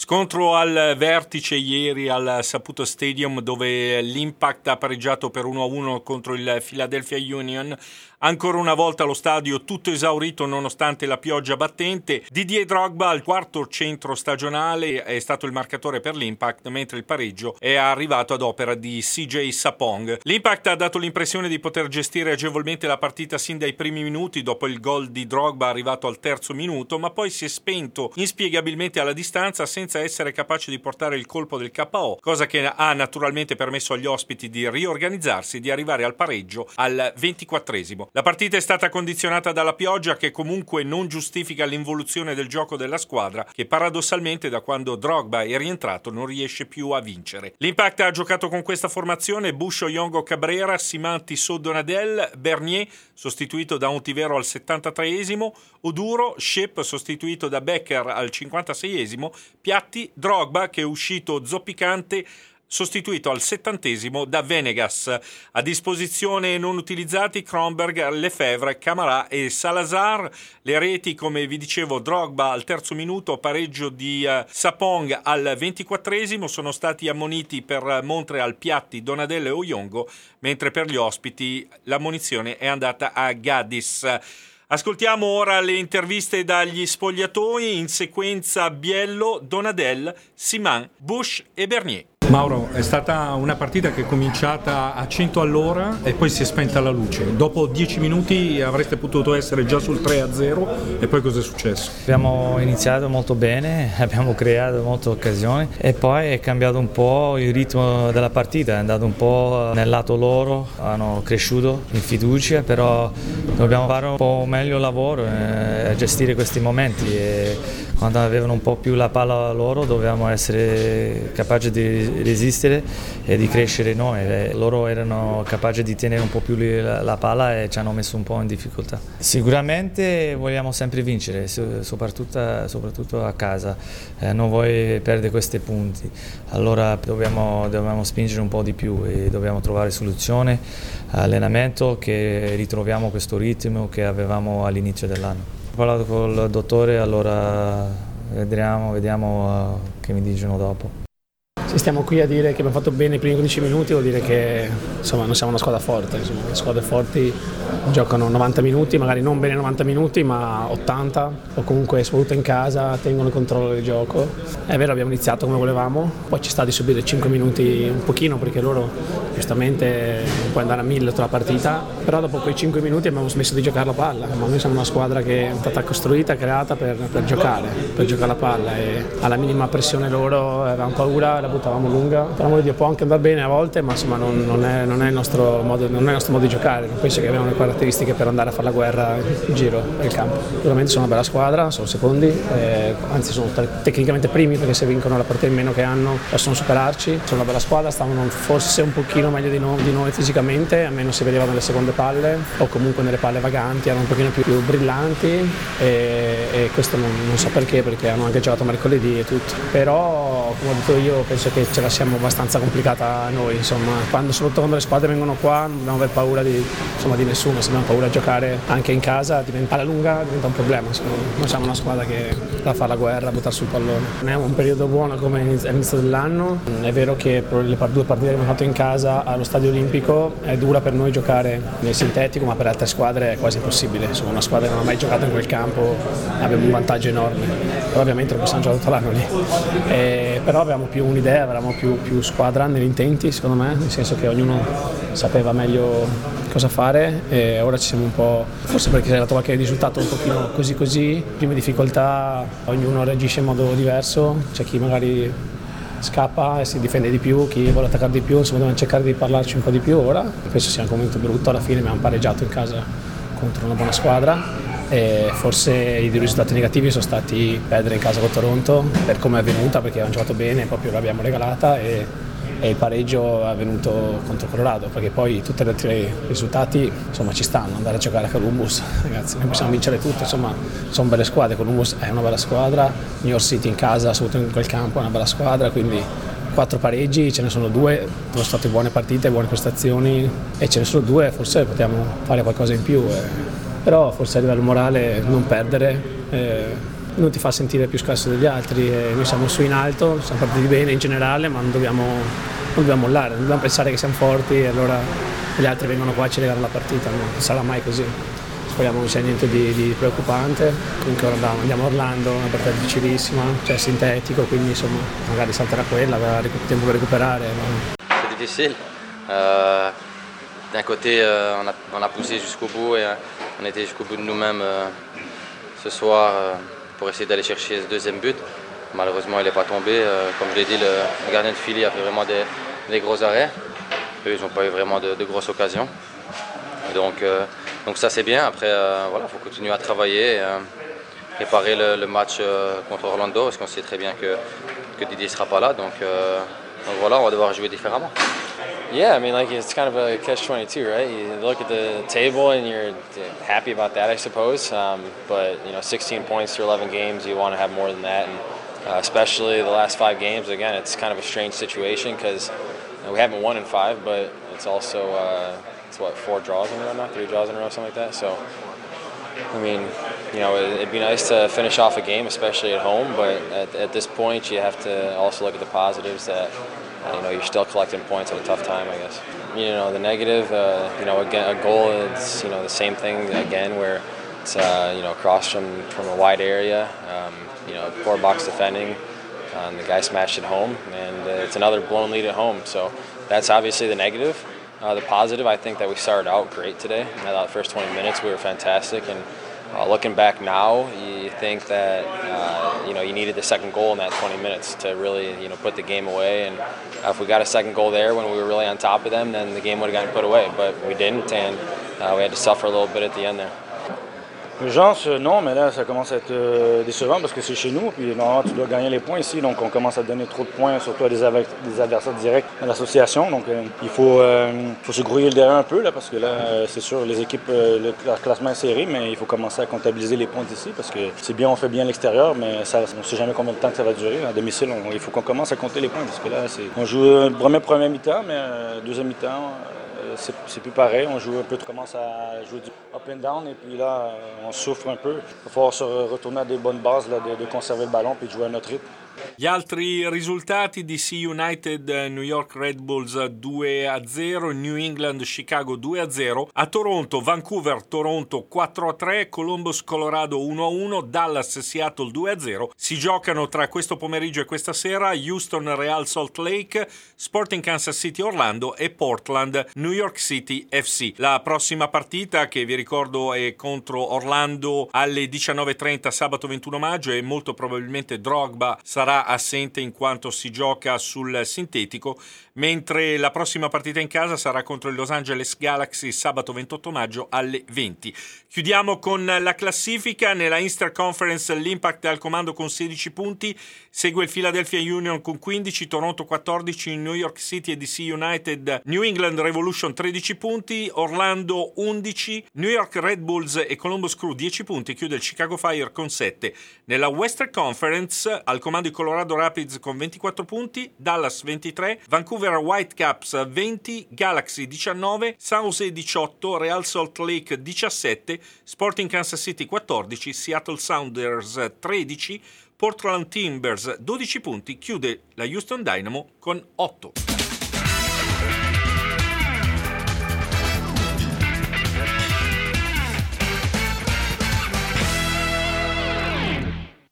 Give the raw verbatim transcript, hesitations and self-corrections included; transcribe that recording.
Scontro al vertice ieri al Saputo Stadium, dove l'Impact ha pareggiato per uno a uno contro il Philadelphia Union. Ancora una volta lo stadio tutto esaurito nonostante la pioggia battente. Didier Drogba al quarto centro stagionale è stato il marcatore per l'Impact, mentre il pareggio è arrivato ad opera di C J Sapong. L'Impact ha dato l'impressione di poter gestire agevolmente la partita sin dai primi minuti dopo il gol di Drogba arrivato al terzo minuto, ma poi si è spento inspiegabilmente alla distanza senza essere capace di portare il colpo del K O, cosa che ha naturalmente permesso agli ospiti di riorganizzarsi e di arrivare al pareggio al ventiquattresimo. La partita è stata condizionata dalla pioggia, che comunque non giustifica l'involuzione del gioco della squadra, che paradossalmente da quando Drogba è rientrato non riesce più a vincere. L'Impact ha giocato con questa formazione: Bush, Oyongo, Cabrera, Simanti, Donadel, Bernier sostituito da Ontivero al settantatreesimo, Oduro, Shep sostituito da Becker al cinquantaseiesimo, Piatti, Drogba, che è uscito zoppicante, sostituito al settantesimo da Venegas. A disposizione non utilizzati Kronberg, Lefebvre, Camara e Salazar. Le reti, come vi dicevo, Drogba al terzo minuto, pareggio di uh, Sapong al ventiquattresimo, sono stati ammoniti per Montreal Piatti, Donadel e Oyongo, mentre per gli ospiti l'ammonizione è andata a Gaddis. Ascoltiamo ora le interviste dagli spogliatoi, in sequenza Biello, Donadel, Siman, Bush e Bernier. Mauro, è stata una partita che è cominciata a cento all'ora e poi si è spenta la luce. Dopo dieci minuti avreste potuto essere già sul tre a zero e poi cosa è successo? Abbiamo iniziato molto bene, abbiamo creato molte occasioni e poi è cambiato un po' il ritmo della partita, è andato un po' nel lato loro, hanno cresciuto in fiducia, però dobbiamo fare un po' meglio il lavoro e gestire questi momenti. E quando avevano un po' più la palla loro dovevamo essere capaci di resistere e di crescere noi. E loro erano capaci di tenere un po' più la, la palla e ci hanno messo un po' in difficoltà. Sicuramente vogliamo sempre vincere, soprattutto, soprattutto a casa, eh, non vuoi perdere questi punti, allora dobbiamo, dobbiamo spingere un po' di più e dobbiamo trovare soluzioni, allenamento, che ritroviamo questo ritmo che avevamo all'inizio dell'anno. Ho parlato col dottore, allora vedremo, vediamo uh, che mi dicono dopo. Se stiamo qui a dire che abbiamo fatto bene i primi quindici minuti, vuol dire che insomma, non siamo una squadra forte. Insomma, le squadre forti giocano novanta minuti, magari non bene novanta minuti, ma ottanta, o comunque soprattutto in casa tengono il controllo del gioco. È vero, abbiamo iniziato come volevamo, poi ci sta di subire cinque minuti un pochino, perché loro giustamente non puoi andare a mille tutta la partita, però dopo quei cinque minuti abbiamo smesso di giocare la palla. Ma noi siamo una squadra che è stata costruita, creata per, per giocare, per giocare la palla, e alla minima pressione loro avevamo paura, la buttavamo lunga. Per amore di Dio, può anche andare bene a volte, ma insomma non, non, è, non, è il nostro modo, non è il nostro modo di giocare. Non penso che abbiamo le caratteristiche per andare a fare la guerra in giro nel campo. Sicuramente sono una bella squadra, sono secondi, eh, anzi sono tecnicamente primi, perché se vincono la partita in meno che hanno possono superarci. Sono una bella squadra, stavano forse un pochino meglio di, no, di noi fisicamente, almeno si vedeva nelle seconde palle o comunque nelle palle vaganti, erano un pochino più, più brillanti, e, e questo non, non so perché, perché hanno anche giocato mercoledì e tutto. Però come ho detto io, penso che ce la siamo abbastanza complicata noi, insomma, quando, soprattutto quando le squadre vengono qua non dobbiamo avere paura di, insomma, di nessuno, se abbiamo paura a giocare anche in casa diventa, alla lunga diventa un problema. Noi siamo una squadra che da fare la guerra, buttare sul pallone. Non è un periodo buono come all'inizio dell'anno, è vero che le due partite che abbiamo fatto in casa allo Stadio Olimpico è dura per noi giocare nel sintetico, ma per altre squadre è quasi impossibile. Insomma, una squadra che non ha mai giocato in quel campo, abbiamo un vantaggio enorme, però ovviamente non possiamo giocare tutto l'anno lì. E, però avevamo più un'idea, avevamo più, più squadra negli intenti, secondo me, nel senso che ognuno sapeva meglio cosa fare, e ora ci siamo un po', forse perché c'è stato qualche risultato un pochino così così, prime difficoltà, ognuno reagisce in modo diverso, c'è chi magari scappa e si difende di più, chi vuole attaccare di più, insomma dobbiamo cercare di parlarci un po' di più ora. Penso sia un momento brutto, alla fine abbiamo pareggiato in casa contro una buona squadra, e forse i risultati negativi sono stati perdere in casa con Toronto per come è avvenuta, perché abbiamo giocato bene, proprio l'abbiamo regalata, e, e il pareggio è avvenuto contro Colorado, perché poi tutti gli altri risultati insomma ci stanno. Andare a giocare a Columbus, ragazzi, noi possiamo vincere tutto, insomma sono belle squadre, Columbus è una bella squadra, New York City in casa, soprattutto in quel campo, è una bella squadra, quindi quattro pareggi, ce ne sono due, sono state buone partite, buone prestazioni, e ce ne sono due, forse potremmo fare qualcosa in più, eh. Però forse a livello morale non perdere, eh, non ti fa sentire più scarso degli altri. E noi siamo su in alto, siamo partiti bene in generale, ma non dobbiamo, non dobbiamo mollare, non dobbiamo pensare che siamo forti e allora gli altri vengono qua a ci regalare la partita, no, non sarà mai così. Speriamo non sia niente di, di preoccupante. Comunque ora andiamo a Orlando, una partita difficilissima, cioè sintetico, quindi insomma magari salterà quella, avrà tempo per recuperare. Ma... C'est difficile. Euh, d'un côté, euh, on, a, on a poussé jusqu'au bout et euh, on était jusqu'au bout de nous-mêmes euh, ce soir euh, pour essayer d'aller chercher ce deuxième but. Malheureusement, il n'est pas tombé. Euh, comme je l'ai dit, le, le gardien de Philly a fait vraiment des, des gros arrêts. Eux, ils n'ont pas eu vraiment de, de grosses occasions. Et donc, euh, donc ça, c'est bien. Après, euh, voilà, il faut continuer à travailler et euh, préparer le, le match euh, contre Orlando parce qu'on sait très bien que, que Didier ne sera pas là. Donc, euh, donc voilà, on va devoir jouer différemment. Yeah, I mean, like it's kind of a catch twenty-two, right? You look at the table and you're happy about that, I suppose. Um, but you know, sixteen points through eleven games, you want to have more than that, and uh, especially the last five games. Again, it's kind of a strange situation because you know, we haven't won in five, but it's also uh, it's what four draws in a row now, three draws in a row, something like that. So, I mean, you know, it'd be nice to finish off a game, especially at home. But at, at this point, you have to also look at the positives that. You know, you're still collecting points at a tough time, I guess. You know, the negative, uh, you know, again, a goal, it's, you know, the same thing again where it's, uh, you know, across from, from a wide area, um, you know, four box defending, uh, and the guy smashed it home, and uh, it's another blown lead at home. So that's obviously the negative. Uh, the positive, I think that we started out great today. I thought the first twenty minutes we were fantastic, and Uh, looking back now, you think that uh, you know you needed the second goal in that twenty minutes to really you know put the game away. And uh, if we got a second goal there when we were really on top of them, then the game would have gotten put away. But we didn't, and uh, we had to suffer a little bit at the end there. Urgence, non, mais là ça commence à être euh, décevant parce que c'est chez nous, puis normalement tu dois gagner les points ici, donc on commence à donner trop de points, surtout à des, des adversaires directs à l'association, donc euh, il faut, euh, faut se grouiller le derrière un peu là, parce que là euh, c'est sûr les équipes, euh, le, le classement est serré, mais il faut commencer à comptabiliser les points d'ici parce que c'est bien, on fait bien l'extérieur, mais ça, on ne sait jamais combien de temps que ça va durer. À domicile, on, il faut qu'on commence à compter les points parce que là c'est, on joue euh, premier premier mi-temps, mais euh, deuxième mi-temps. Euh, C'est, c'est plus pareil, on joue un peu, on commence à jouer du up and down et puis là on souffre un peu. Il va falloir se retourner à des bonnes bases là, de, de conserver le ballon puis de jouer à notre rythme. Gli altri risultati: D C United New York Red Bulls due a zero, New England Chicago due a zero, a Toronto Vancouver Toronto quattro a tre, Columbus Colorado uno a uno, Dallas Seattle due a zero. Si giocano tra questo pomeriggio e questa sera Houston Real Salt Lake, Sporting Kansas City Orlando e Portland New York City F C. La prossima partita, che vi ricordo è contro Orlando alle diciannove e trenta sabato ventuno maggio, e molto probabilmente Drogba sarà assente in quanto si gioca sul sintetico, mentre la prossima partita in casa sarà contro il Los Angeles Galaxy sabato ventotto maggio alle venti. Chiudiamo con la classifica. Nella Eastern Conference l'Impact è al comando con sedici punti, segue il Philadelphia Union con quindici, Toronto quattordici, New York City e D C United, New England Revolution tredici punti, Orlando undici, New York Red Bulls e Columbus Crew dieci punti, chiude il Chicago Fire con sette. Nella Western Conference al comando i Colorado Rapids con ventiquattro punti, Dallas ventitré, Vancouver Whitecaps venti, Galaxy diciannove, San Jose diciotto, Real Salt Lake diciassette, Sporting Kansas City quattordici, Seattle Sounders tredici, Portland Timbers dodici punti, chiude la Houston Dynamo con otto.